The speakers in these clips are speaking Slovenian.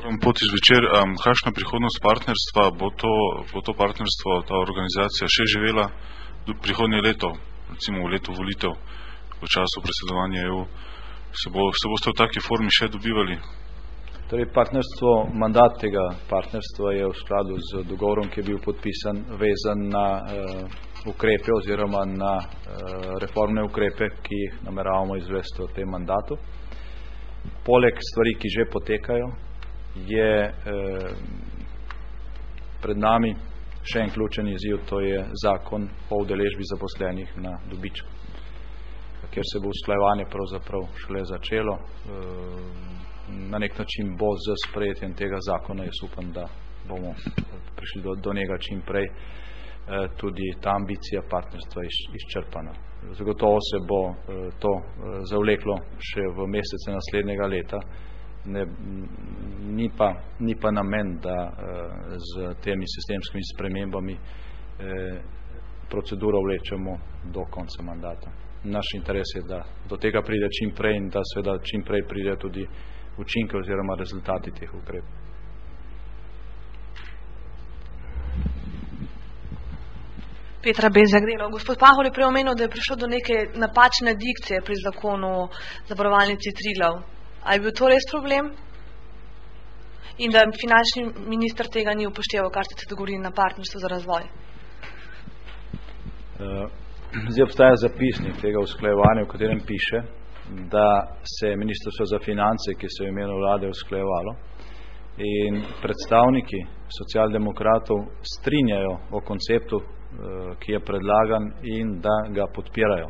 Moram poti zvečer. Kakšna prihodnost partnerstva? Bo to partnerstvo, ta organizacija še živela prihodnje leto, recimo v letu volitev, v času predsedovanja EU? Se boste v taki formi še dobivali? Torej, mandat tega partnerstva je v skladu z dogovorom, ki je bil podpisan, vezan na ukrepe oziroma na reformne ukrepe, ki jih nameravamo izvesti v tem mandatu. Poleg stvari, ki že potekajo, je pred nami še en ključen izziv, to je zakon o udeležbi zaposlenih na dobičku, kjer se bo usklajevanje pravzaprav šele začelo. Na nek način bo z sprejetjem tega zakona, jaz upam, da bomo prišli do njega čim prej, tudi ta ambicija partnerstva izčrpana. Zagotovo se bo to zavleklo še v mesece naslednjega leta, ni pa namen, da z temi sistemskimi spremembami proceduro vlečemo do konca mandata. Naš interes je, da do tega pride čim prej in da seveda čim prej pride tudi učinke oziroma rezultati teh ukrepov. Petra Bezjak-Delov. Gospod Pahor je prej omenil, da je prišlo do neke napačne dikcije pri zakonu Zavarovalnici Triglav. Ali je bil to res problem? In da finančni minister tega ni upošteval, kar ste se dogovorili na partnerstvu za razvoj? Zdaj obstaja zapisnik tega usklajevanja, v katerem piše, da se je Ministrstvo za finance, ki se je v imenu vlade usklajevalo, in predstavniki socialdemokratov strinjajo o konceptu, ki je predlagan in da ga podpirajo.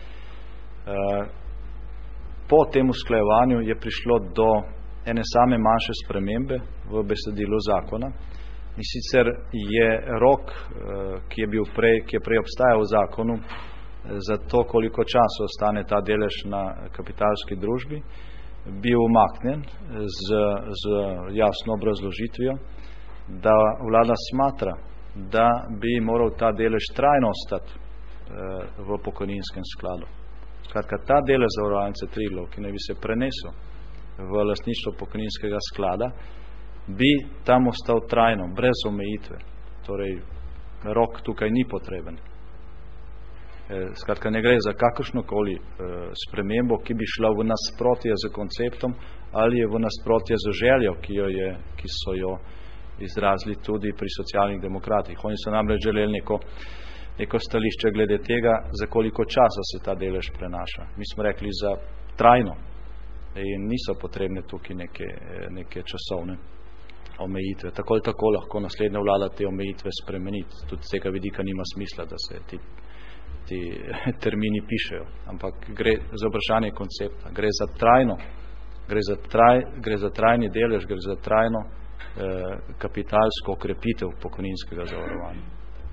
Po tem usklajevanju je prišlo do ene same manjše spremembe v besedilu zakona, in sicer je rok, ki je prej obstajal v zakonu, za to, koliko časa ostane ta delež na kapitalski družbi, bil umaknjen z jasno obrazložitvijo, da vlada smatra, da bi moral ta delež trajno ostati v pokojninskem skladu. Skratka, ta delež Zavarovalnice Triglav, ki naj bi se prenesel v lastništvo pokojninskega sklada, bi tam ostal trajno, brez omejitve. Torej, rok tukaj ni potreben. Skratka, ne gre za kakršnokoli spremembo, ki bi šla v nasprotje z konceptom ali je v nasprotje z željo, ki so jo izrazili tudi pri socialnih demokratih. Oni so namreč želeli neko stališče glede tega, za koliko časa se ta delež prenaša. Mi smo rekli za trajno in niso potrebne tukaj neke časovne omejitve. Tako ali tako lahko naslednja vlada te omejitve spremeniti. Tudi z tega vidika nima smisla, da se ti termini pišejo. Ampak gre za vprašanje koncepta. Gre za trajno, gre za trajni delež, gre za trajno kapitalsko okrepitev pokojninskega zavarovanja.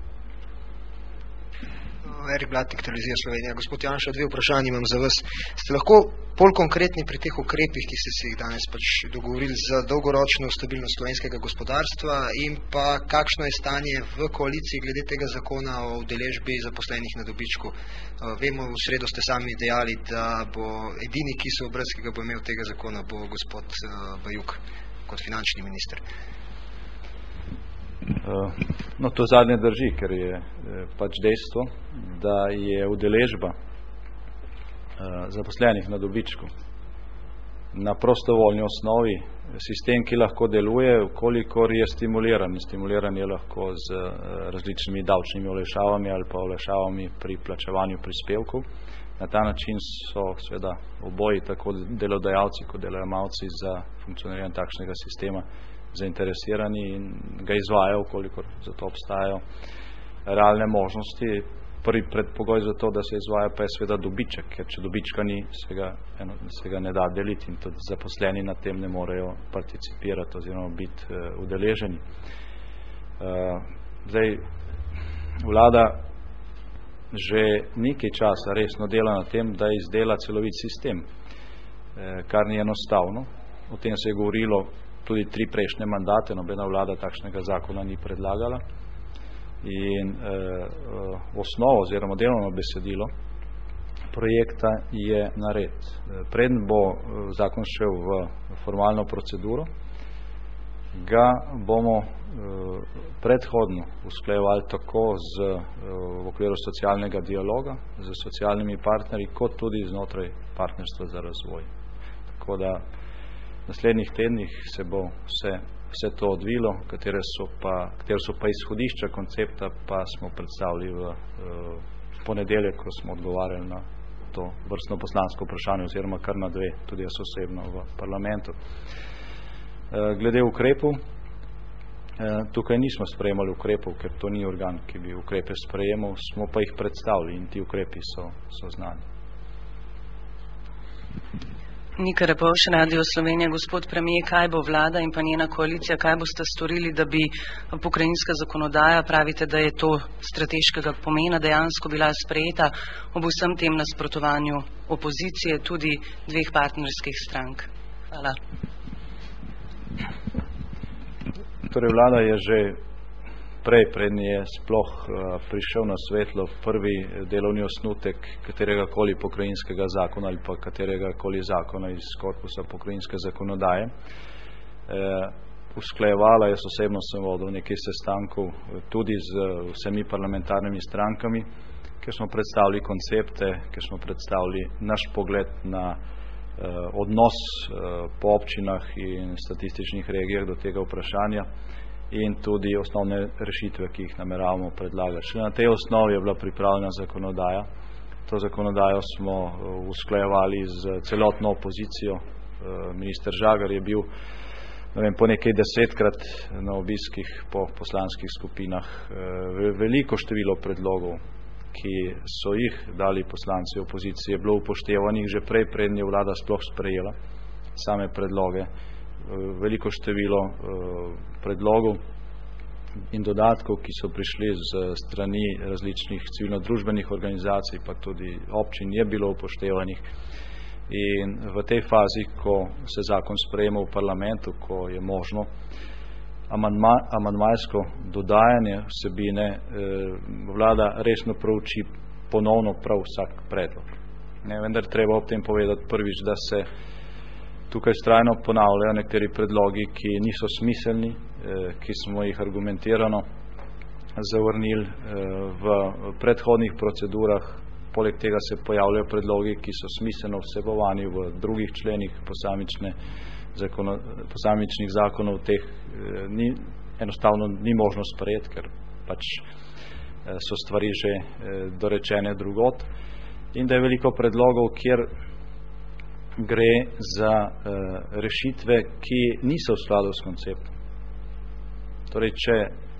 Erik Blatnik, Televizija Slovenija. Gospod Janša, dve vprašanje imam za vas. Ste lahko bolj konkretni pri teh ukrepih, ki ste se jih danes dogovorili za dolgoročno stabilnost slovenskega gospodarstva, in pa kakšno je stanje v koaliciji glede tega zakona o udeležbi zaposlenih na dobičku? Vemo, v sredo ste sami dejali, da bo edini, ki so brez, ki ga bo imel tega zakona, bo gospod Bajuk kot finančni minister. No, to zadnje drži, ker je pač dejstvo, da je udeležba zaposlenih na dobičku na prostovoljni osnovi sistem, ki lahko deluje, kolikor je stimuliran. Stimuliran je lahko z različnimi davčnimi olajšavami ali pa olajšavami pri plačevanju prispevkov. Na ta način so seveda oboji, tako delodajalci kot delojemalci, za funkcioniranje takšnega sistema zainteresirani in ga izvajajo, kolikor za to obstajajo realne možnosti. Prvi predpogoj za to, da se izvaja, pa je seveda dobiček, ker če dobička ni, se ga ne da deliti in tudi zaposleni na tem ne morejo participirati oziroma biti udeleženi. Zdaj, vlada že nekaj časa resno dela na tem, da izdela celovit sistem, kar ni enostavno. O tem se je govorilo tudi 3 prejšnje mandate, nobena vlada takšnega zakona ni predlagala. In osnovo oziroma delovno besedilo projekta je nared. Preden bo zakon šel v formalno proceduro, ga bomo predhodno usklajevali tako v okviru socialnega dialoga z socialnimi partnerji, kot tudi znotraj partnerstva za razvoj. Tako da v naslednjih tednih se bo vse to odvilo, katere so pa izhodišča koncepta, pa smo predstavili v ponedeljek, ko smo odgovarjali na to vrstno poslansko vprašanje, oziroma kar na 2, tudi jaz osebno v parlamentu. Glede ukrepov, tukaj nismo sprejemali ukrepov, ker to ni organ, ki bi ukrepe sprejemal, smo pa jih predstavili in ti ukrepi so znani. Nika Repovšek, Radio Slovenija. Gospod premier, kaj bo vlada in pa njena koalicija, kaj boste storili, da bi pokrajinska zakonodaja, pravite, da je to strateškega pomena, dejansko bila sprejeta ob vsem tem nasprotovanju opozicije, tudi 2 partnerskih strank? Hvala. Torej, vlada je že prednji je sploh prišel na svetlo prvi delovni osnutek kateregakoli pokrajinskega zakona ali pa kateregakoli zakona iz korpusa pokrajinske zakonodaje. Usklajevala, jaz osebno sem vodil nekaj sestankov tudi z vsemi parlamentarnimi strankami, kjer smo predstavili koncepte, kjer smo predstavili naš pogled na odnos po občinah in statističnih regijah do tega vprašanja in tudi osnovne rešitve, ki jih nameravamo predlagati. Šele na tej osnovi je bila pripravljena zakonodaja. To zakonodajo smo usklajevali z celotno opozicijo. Minister Žagar je bil po nekaj 10-krat na obiskih po poslanskih skupinah. Veliko število predlogov, ki so jih dali poslanci opozicije, bilo upoštevanih že preden je vlada sploh sprejela same predloge. Veliko število predlogov in dodatkov, ki so prišli z strani različnih civilno-družbenih organizacij, pa tudi občin, je bilo upoštevanih. In v tej fazi, ko se zakon sprejema v parlamentu, ko je možno amandmajsko dodajanje vsebine, vlada resno prouči ponovno prav vsak predlog. Vendar treba ob tem povedati prvič, da se tukaj vztrajno ponavljajo nekateri predlogi, ki niso smiselni, ki smo jih argumentirano zavrnili v predhodnih procedurah. Poleg tega se pojavljajo predlogi, ki so smiselno vsebovani v drugih členih posamičnih zakonov, teh enostavno ni možno sprejeti, ker pač so stvari že dorečene drugot, in da je veliko predlogov, kjer gre za rešitve, ki niso v skladu s konceptom. Torej, če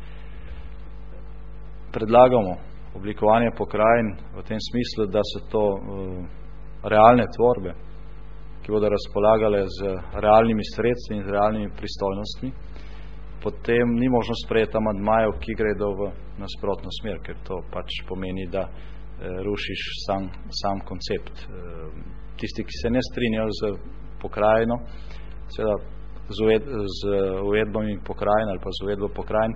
predlagamo oblikovanje pokrajin v tem smislu, da so to realne tvorbe, ki bodo razpolagale z realnimi sredstvi in z realnimi pristojnostmi, potem ni možno sprejeti amandmajev, ki gredo v nasprotno smer, ker to pač pomeni, da rušiš sam koncept. Tisti, ki se ne strinjajo z pokrajino, seveda z uvedbami pokrajin ali pa z uvedbo pokrajin,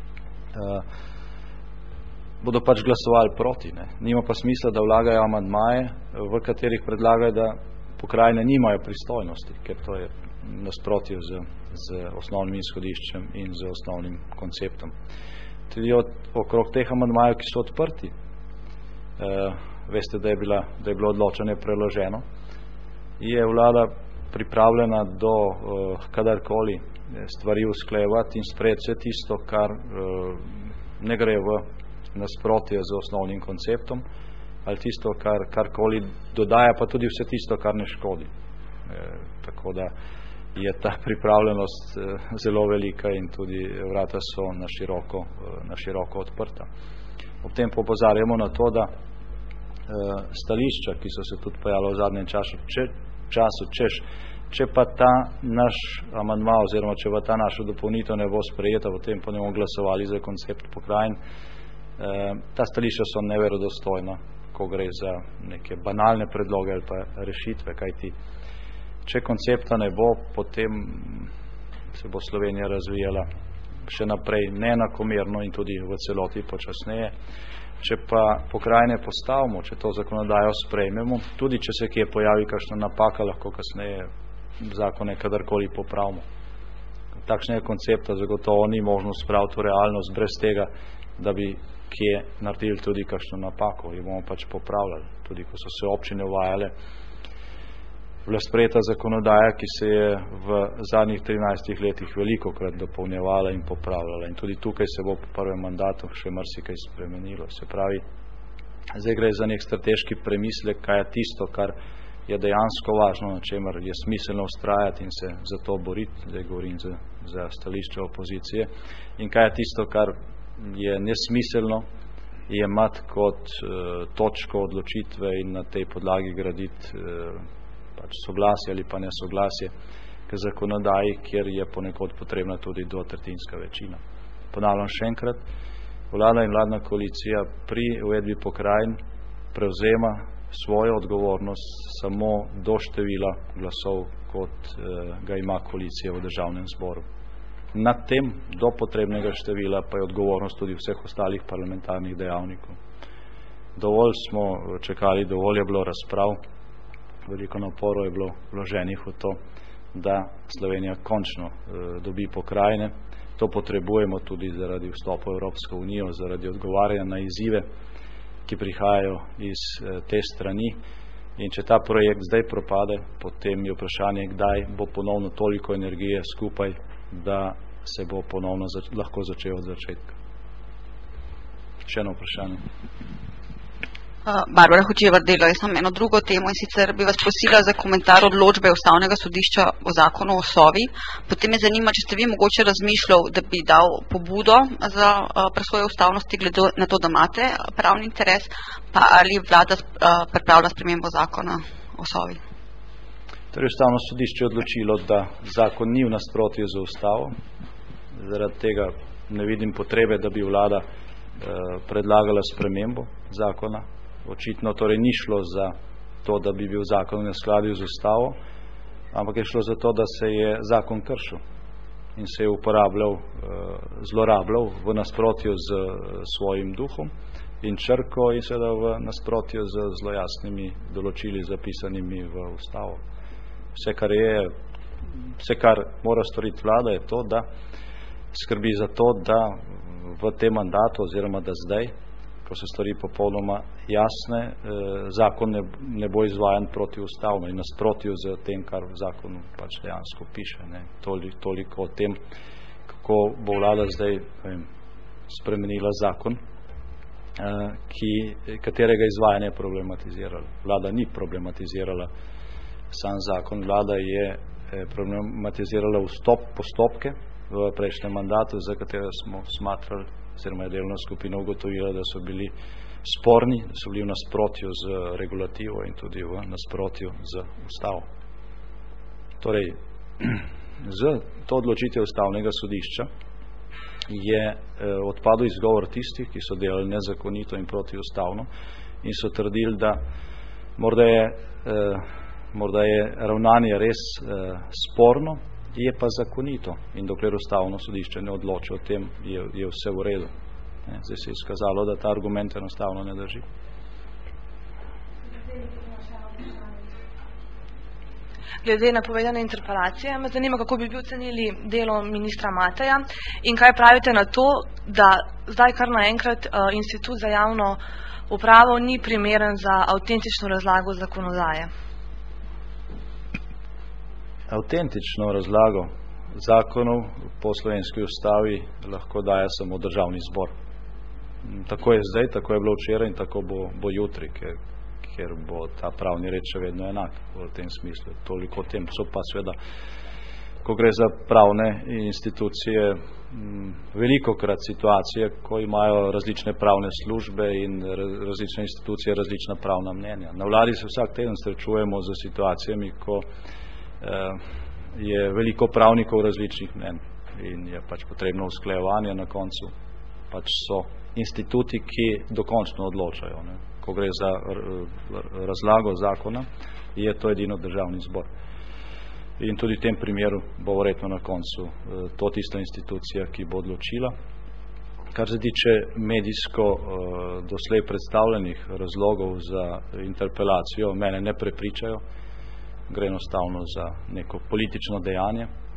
bodo pač glasovali proti. Nima pa smisla, da vlagajo amandmaje, v katerih predlagajo, da pokrajine nimajo pristojnosti, ker to je nasprotje z osnovnim izhodiščem in z osnovnim konceptom. Tudi okrog teh amandmajev, ki so odprti, veste, da je bilo odločanje preloženo, je vlada pripravljena do kadarkoli stvari usklajevati in sprejeti vse tisto, kar ne gre v nasprotje z osnovnim konceptom, ali tisto, karkoli dodaja, pa tudi vse tisto, kar ne škodi. Tako da je ta pripravljenost zelo velika in tudi vrata so na široko odprta. Ob tem opozarjamo na to, da stališča, ki so se tudi pojavila v zadnjem času, če pa ta naš amandma oziroma če pa ta naša dopolnitev ne bo sprejeta, potem pa ne bomo glasovali za koncept pokrajin. Ta stališča so neverodostojna, ko gre za neke banalne predloge ali pa rešitve, kajti če koncepta ne bo, potem se bo Slovenija razvijala še naprej neenakomerno in tudi v celoti počasneje. Če pa pokrajine postavimo, če to zakonodajo sprejmemo, tudi če se kje pojavi kakšna napaka, lahko kasneje zakone kadarkoli popravimo. takšnega koncepta zagotovo ni možno spraviti v realnost brez tega, da bi kje naredili tudi kakšno napako. Jo bomo pač popravljali. Tudi ko so se občine uvajale, bila sprejeta zakonodaja, ki se je v zadnjih 13 letih velikokrat dopolnjevala in popravljala. In tudi tukaj se bo po prvem mandatu še marsikaj spremenilo. Se pravi, zdaj gre za nek strateški premislek, kaj je tisto, kar je dejansko važno, na čemer je smiselno vztrajati in se za to boriti, zdaj govorim za stališče opozicije, in kaj je tisto, kar je nesmiselno jemati kot točko odločitve in na tej podlagi graditi pač soglasje ali pa nesoglasje k zakonodaji, kjer je ponekod potrebna tudi dvotretjinska večina. Ponavljam še enkrat, vlada in vladna koalicija pri uvedbi pokrajin prevzema svojo odgovornost samo do števila glasov, kot ga ima koalicija v državnem zboru. Nad tem do potrebnega števila pa je odgovornost tudi vseh ostalih parlamentarnih dejavnikov. Dovolj smo čakali, dovolj je bilo razprav, veliko naporov je bilo vloženih v to, da Slovenija končno dobi pokrajine. To potrebujemo tudi zaradi vstopa v Evropsko unijo, zaradi odgovarjanja na izzive, ki prihajajo iz te strani. In če ta projekt zdaj propade, potem je vprašanje, kdaj bo ponovno toliko energije skupaj, da se bo ponovno lahko začel od začetka. Še eno vprašanje. Barbara Hočevar-Delo, jaz imam eno drugo temo in sicer bi vas prosila za komentar odločbe Ustavnega sodišča o zakonu o Sovi. Potem me zanima, če ste vi mogoče razmišljal, da bi dal pobudo za presojo ustavnosti glede na to, da imate pravni interes, pa ali vlada pripravlja spremembo zakona o Sovi. Torej, Ustavno sodišče je odločilo, da zakon ni v nasprotju z ustavo. Zaradi tega ne vidim potrebe, da bi vlada predlagala spremembo zakona. Očitno torej ni šlo za to, da bi bil zakon v neskladju z ustavo, ampak je šlo za to, da se je zakon kršil in se je uporabljal, zlorabljal v nasprotju z svojim duhom in črko in seveda v nasprotju z zelo jasnimi določili zapisanimi v ustavo. Vse, kar mora storiti vlada, je to, da skrbi za to, da v tem mandatu oziroma da zdaj, ko so stvari popolnoma jasne, zakon ne bo izvajan protiustavno in nasprotju z tem, kar v zakonu pač dejansko piše. Toliko o tem, kako bo vlada zdaj spremenila zakon, katerega izvajanje je problematizirala. Vlada ni problematizirala sam zakon, vlada je problematizirala postopke v prejšnjem mandatu, za katere smo smatrali, oziroma je delovna skupina ugotovila, da so bili sporni, da so bili v nasprotju z regulativo in tudi v nasprotju z ustavo. Torej, z to odločitev Ustavnega sodišča je odpadel izgovor tistih, ki so delali nezakonito in protiustavno in so trdili, da morda je ravnanje res sporno, je pa zakonito in dokler Ustavno sodišče ne odloči o tem, je vse v redu. Zdaj se je izkazalo, da ta argument enostavno ne drži. Glede na povedane interpelacije, me zanima, kako bi ocenili delo ministra Mateja in kaj pravite na to, da zdaj kar naenkrat Institut za javno upravo ni primeren za avtentično razlago zakonodaje. Avtentično razlago zakonov po slovenski ustavi lahko daje samo državni zbor. Tako je zdaj, tako je bilo včeraj in tako bo jutri, ker bo ta pravni red še vedno enak v tem smislu. Toliko o tem. So pa seveda, ko gre za pravne institucije, velikokrat situacije, ko imajo različne pravne službe in različne institucije različna pravna mnenja. Na vladi se vsak teden srečujemo z situacijami, ko je veliko pravnikov različnih mnenj in je pač potrebno usklajevanje. Na koncu pač so instituti, ki dokončno odločajo. Ko gre za razlago zakona, je to edino državni zbor. In tudi v tem primeru bo verjetno na koncu to tista institucija, ki bo odločila. Kar se tiče medijsko doslej predstavljenih razlogov za interpelacijo, mene ne prepričajo. Gre enostavno za neko politično dejanje,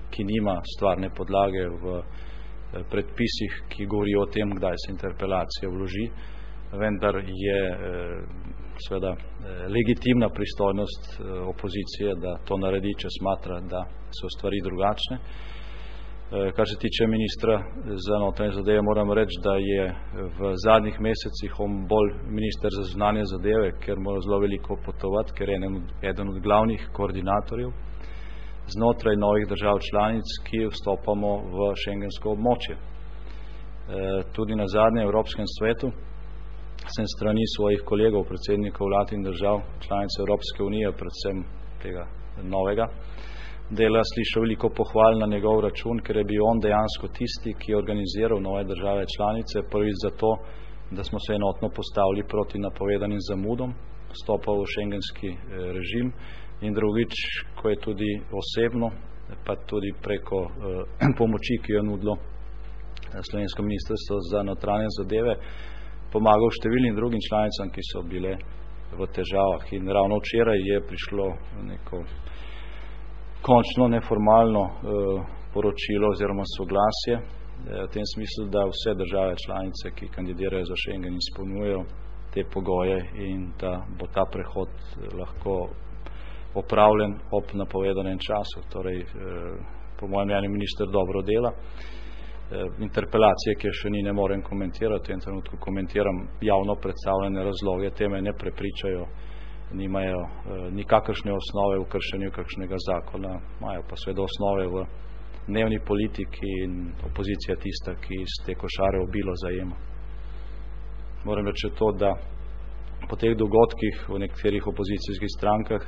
ki nima stvarne podlage v predpisih, ki govorijo o tem, kdaj se interpelacija vloži, vendar je seveda legitimna pristojnost opozicije, da to naredi, če smatra, da so stvari drugačne. Kar se tiče ministra za notranje zadeve, moram reči, da je v zadnjih mesecih on bolj minister za zunanje zadeve, ker mora zelo veliko potovati, ker je eden od glavnih koordinatorjev znotraj novih držav članic, ki vstopamo v šengensko območje. Tudi na zadnjem Evropskem svetu sem strani svojih kolegov, predsednikov vlad in držav članic Evropske unije, predvsem tega novega dela, slišal veliko pohval na njegov račun, ker je bil on dejansko tisti, ki je organiziral nove države članice, prvič zato, da smo se enotno postavili proti napovedanim zamudom vstopa v šengenski režim, in drugič, ko je tudi osebno, pa tudi preko pomoči, ki jo nudilo Slovensko ministrstvo za notranje zadeve, pomagal številnim drugim članicam, ki so bile v težavah. In ravno včeraj je prišlo neko končno neformalno poročilo oziroma soglasje v tem smislu, da vse države članice, ki kandidirajo za Schengen, izpolnjujejo te pogoje in da bo ta prehod lahko opravljen ob napovedanem času. Torej, po mojem mnenju minister dobro dela. Interpelacije, ki še ni, ne morem komentirati, v tem trenutku komentiram javno predstavljene razloge, teme ne prepričajo, nimajo nikakršne osnove v kršenju kakšnega zakona, imajo pa seveda osnove v dnevni politiki in opozicija tista, ki iz te košare obilo zajema. Moram reči to, da po teh dogodkih v nekaterih opozicijskih strankah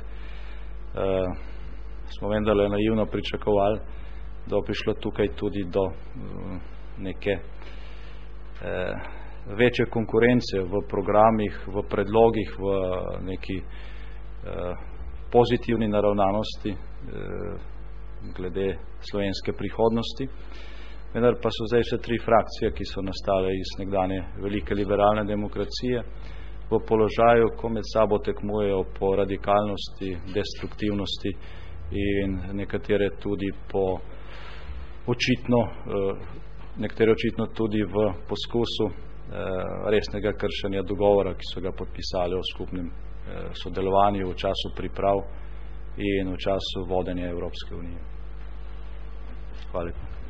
smo vendarle naivno pričakovali, da bo prišlo tukaj tudi do neke večje konkurence v programih, v predlogih, v neki pozitivni naravnanosti glede slovenske prihodnosti. Vendar pa so zdaj še 3 frakcije, ki so nastale iz nekdanje velike liberalne demokracije, v položaju, ko med sabo tekmujejo po radikalnosti, destruktivnosti in nekatere tudi po nekatere očitno tudi v poskusu resnega kršenja dogovora, ki so ga podpisali o skupnem sodelovanju v času priprav in v času vodenja Evropske unije. Hvala lepa.